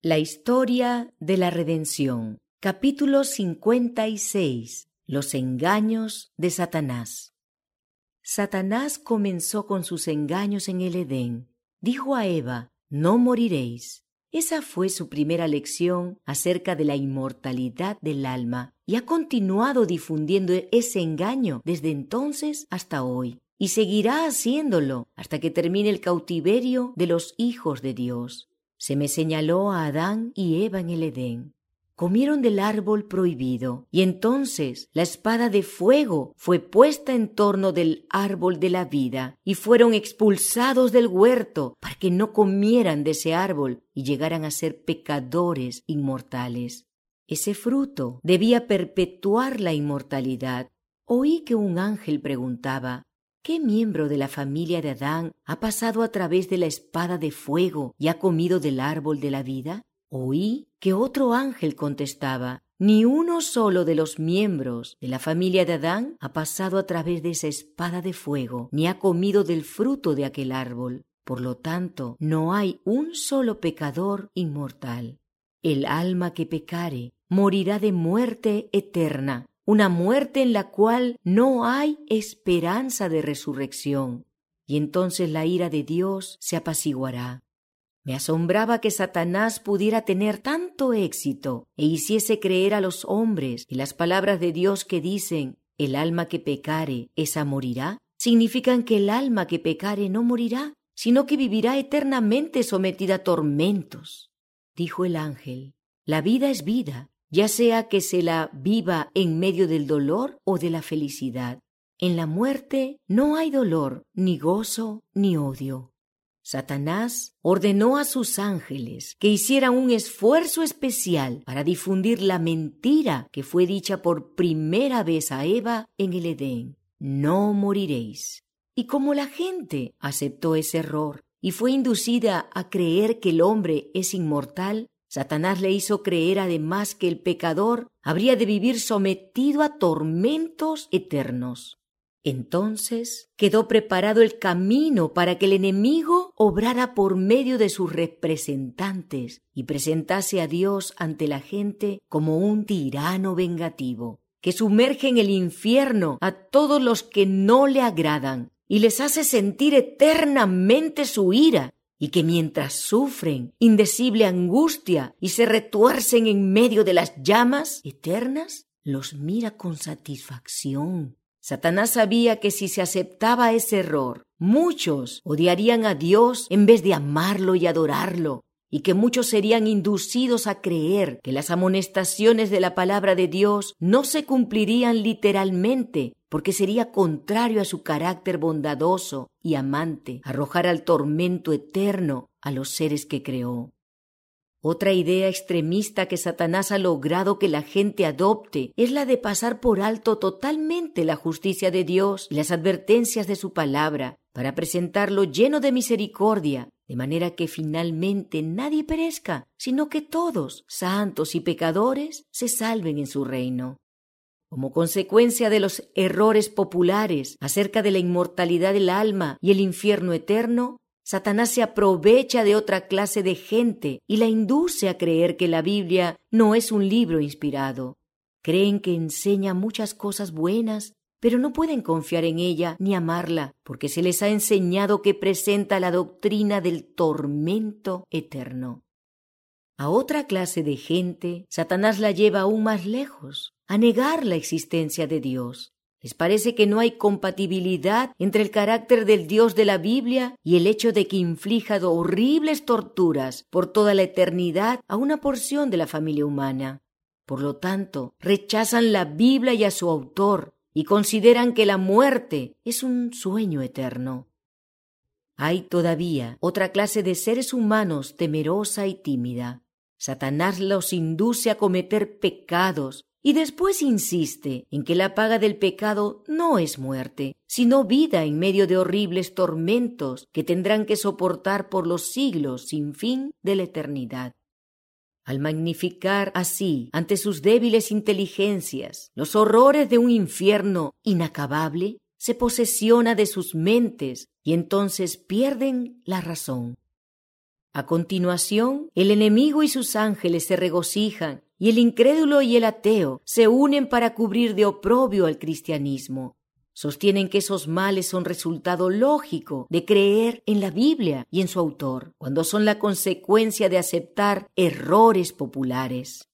La historia de la redención. Capítulo 56. Los engaños de Satanás. Satanás comenzó con sus engaños en el Edén. Dijo a Eva: no moriréis. Esa fue su primera lección acerca de la inmortalidad del alma, y ha continuado difundiendo ese engaño desde entonces hasta hoy, y seguirá haciéndolo hasta que termine el cautiverio de los hijos de Dios. Se me señaló a Adán y Eva en el Edén. Comieron del árbol prohibido, y entonces la espada de fuego fue puesta en torno del árbol de la vida, y fueron expulsados del huerto para que no comieran de ese árbol y llegaran a ser pecadores inmortales. Ese fruto debía perpetuar la inmortalidad. Oí que un ángel preguntaba: ¿qué miembro de la familia de Adán ha pasado a través de la espada de fuego y ha comido del árbol de la vida? Oí que otro ángel contestaba: ni uno solo de los miembros de la familia de Adán ha pasado a través de esa espada de fuego, ni ha comido del fruto de aquel árbol. Por lo tanto, no hay un solo pecador inmortal. El alma que pecare morirá de muerte eterna, una muerte en la cual no hay esperanza de resurrección, y entonces la ira de Dios se apaciguará. Me asombraba que Satanás pudiera tener tanto éxito e hiciese creer a los hombres que las palabras de Dios que dicen: el alma que pecare, esa morirá, significan que el alma que pecare no morirá, sino que vivirá eternamente sometida a tormentos. Dijo el ángel: la vida es vida, ya sea que se la viva en medio del dolor o de la felicidad. En la muerte no hay dolor, ni gozo, ni odio. Satanás ordenó a sus ángeles que hicieran un esfuerzo especial para difundir la mentira que fue dicha por primera vez a Eva en el Edén: no moriréis. Y como la gente aceptó ese error y fue inducida a creer que el hombre es inmortal, Satanás le hizo creer además que el pecador habría de vivir sometido a tormentos eternos. Entonces quedó preparado el camino para que el enemigo obrara por medio de sus representantes y presentase a Dios ante la gente como un tirano vengativo, que sumerge en el infierno a todos los que no le agradan y les hace sentir eternamente su ira, y que mientras sufren indecible angustia y se retuercen en medio de las llamas eternas, los mira con satisfacción. Satanás sabía que si se aceptaba ese error, muchos odiarían a Dios en vez de amarlo y adorarlo, y que muchos serían inducidos a creer que las amonestaciones de la palabra de Dios no se cumplirían literalmente, porque sería contrario a su carácter bondadoso y amante arrojar al tormento eterno a los seres que creó. Otra idea extremista que Satanás ha logrado que la gente adopte es la de pasar por alto totalmente la justicia de Dios y las advertencias de su palabra, para presentarlo lleno de misericordia, de manera que finalmente nadie perezca, sino que todos, santos y pecadores, se salven en su reino. Como consecuencia de los errores populares acerca de la inmortalidad del alma y el infierno eterno, Satanás se aprovecha de otra clase de gente y la induce a creer que la Biblia no es un libro inspirado. Creen que enseña muchas cosas buenas, pero no pueden confiar en ella ni amarla, porque se les ha enseñado que presenta la doctrina del tormento eterno. A otra clase de gente, Satanás la lleva aún más lejos, a negar la existencia de Dios. Les parece que no hay compatibilidad entre el carácter del Dios de la Biblia y el hecho de que inflija horribles torturas por toda la eternidad a una porción de la familia humana. Por lo tanto, rechazan la Biblia y a su autor y consideran que la muerte es un sueño eterno. Hay todavía otra clase de seres humanos temerosa y tímida. Satanás los induce a cometer pecados y después insiste en que la paga del pecado no es muerte, sino vida en medio de horribles tormentos que tendrán que soportar por los siglos sin fin de la eternidad. Al magnificar así ante sus débiles inteligencias los horrores de un infierno inacabable, se posesiona de sus mentes y entonces pierden la razón. A continuación, el enemigo y sus ángeles se regocijan y el incrédulo y el ateo se unen para cubrir de oprobio al cristianismo. Sostienen que esos males son resultado lógico de creer en la Biblia y en su autor, cuando son la consecuencia de aceptar errores populares.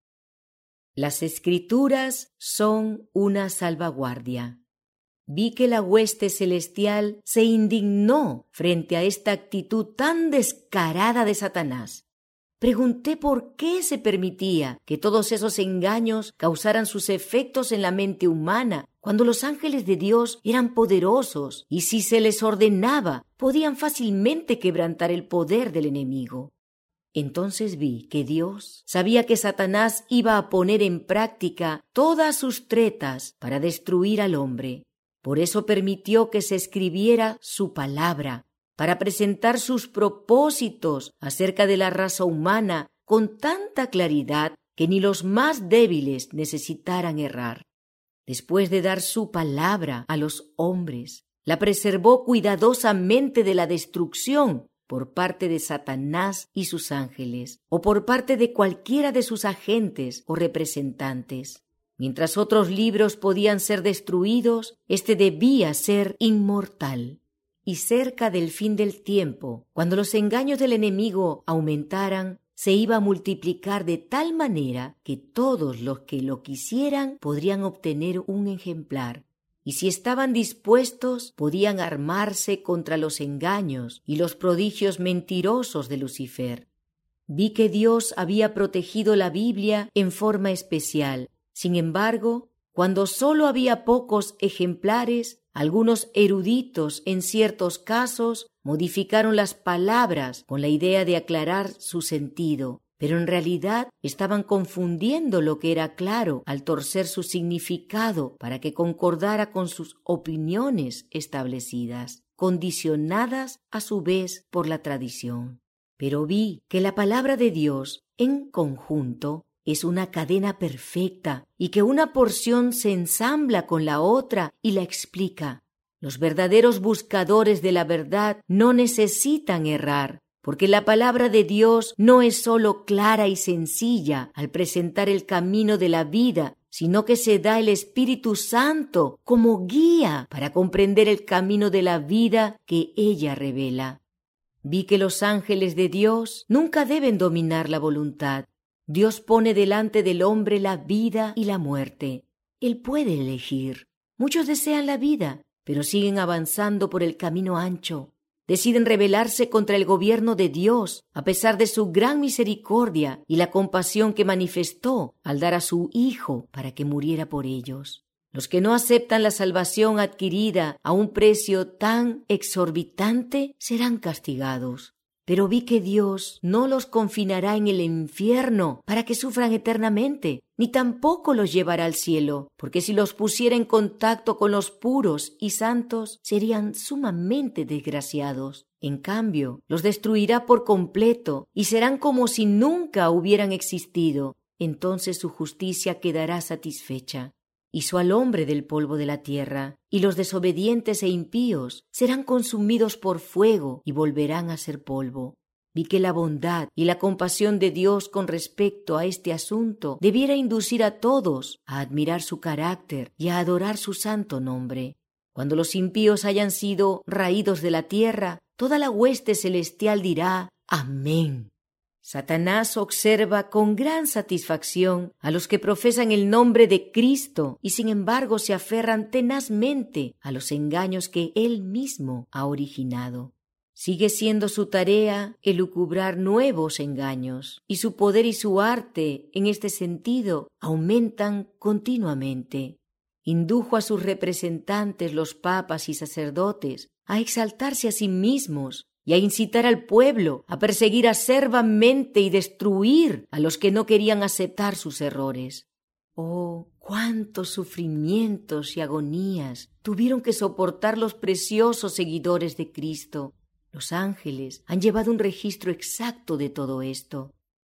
Las Escrituras son una salvaguardia. Vi que la hueste celestial se indignó frente a esta actitud tan descarada de Satanás. Pregunté por qué se permitía que todos esos engaños causaran sus efectos en la mente humana, cuando los ángeles de Dios eran poderosos y si se les ordenaba, podían fácilmente quebrantar el poder del enemigo. Entonces vi que Dios sabía que Satanás iba a poner en práctica todas sus tretas para destruir al hombre. Por eso permitió que se escribiera su palabra, para presentar sus propósitos acerca de la raza humana con tanta claridad que ni los más débiles necesitaran errar. Después de dar su palabra a los hombres, la preservó cuidadosamente de la destrucción por parte de Satanás y sus ángeles, o por parte de cualquiera de sus agentes o representantes. Mientras otros libros podían ser destruidos, este debía ser inmortal. Y cerca del fin del tiempo, cuando los engaños del enemigo aumentaran, se iba a multiplicar de tal manera que todos los que lo quisieran podrían obtener un ejemplar. Y si estaban dispuestos, podían armarse contra los engaños y los prodigios mentirosos de Lucifer. Vi que Dios había protegido la Biblia en forma especial. Sin embargo, cuando solo había pocos ejemplares, algunos eruditos en ciertos casos modificaron las palabras con la idea de aclarar su sentido, pero en realidad estaban confundiendo lo que era claro al torcer su significado para que concordara con sus opiniones establecidas, condicionadas a su vez por la tradición. Pero vi que la palabra de Dios, en conjunto, es una cadena perfecta y que una porción se ensambla con la otra y la explica. Los verdaderos buscadores de la verdad no necesitan errar, porque la palabra de Dios no es sólo clara y sencilla al presentar el camino de la vida, sino que se da el Espíritu Santo como guía para comprender el camino de la vida que ella revela. Vi que los ángeles de Dios nunca deben dominar la voluntad. Dios pone delante del hombre la vida y la muerte. Él puede elegir. Muchos desean la vida, pero siguen avanzando por el camino ancho. Deciden rebelarse contra el gobierno de Dios, a pesar de su gran misericordia y la compasión que manifestó al dar a su Hijo para que muriera por ellos. Los que no aceptan la salvación adquirida a un precio tan exorbitante serán castigados. Pero vi que Dios no los confinará en el infierno para que sufran eternamente, ni tampoco los llevará al cielo, porque si los pusiera en contacto con los puros y santos, serían sumamente desgraciados. En cambio, los destruirá por completo y serán como si nunca hubieran existido. Entonces su justicia quedará satisfecha. Hizo al hombre del polvo de la tierra, y los desobedientes e impíos serán consumidos por fuego y volverán a ser polvo. Vi que la bondad y la compasión de Dios con respecto a este asunto debiera inducir a todos a admirar su carácter y a adorar su santo nombre. Cuando los impíos hayan sido raídos de la tierra, toda la hueste celestial dirá Amén. Satanás observa con gran satisfacción a los que profesan el nombre de Cristo y sin embargo se aferran tenazmente a los engaños que él mismo ha originado. Sigue siendo su tarea elucubrar nuevos engaños y su poder y su arte en este sentido aumentan continuamente. Indujo a sus representantes, los papas y sacerdotes, a exaltarse a sí mismos y a incitar al pueblo a perseguir acerbamente y destruir a los que no querían aceptar sus errores. Oh, cuántos sufrimientos y agonías tuvieron que soportar los preciosos seguidores de Cristo. Los ángeles han llevado un registro exacto de todo esto.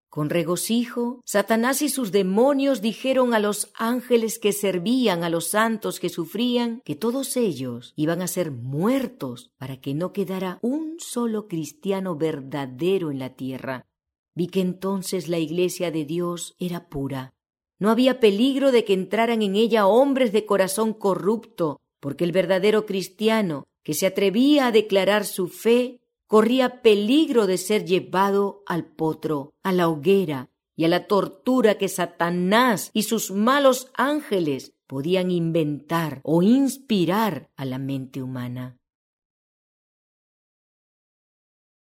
Con regocijo, Satanás y sus demonios dijeron a los ángeles que servían a los santos que sufrían que todos ellos iban a ser muertos para que no quedara un solo cristiano verdadero en la tierra. Vi que entonces la iglesia de Dios era pura. No había peligro de que entraran en ella hombres de corazón corrupto, porque el verdadero cristiano que se atrevía a declarar su fe corría peligro de ser llevado al potro, a la hoguera y a la tortura que Satanás y sus malos ángeles podían inventar o inspirar a la mente humana.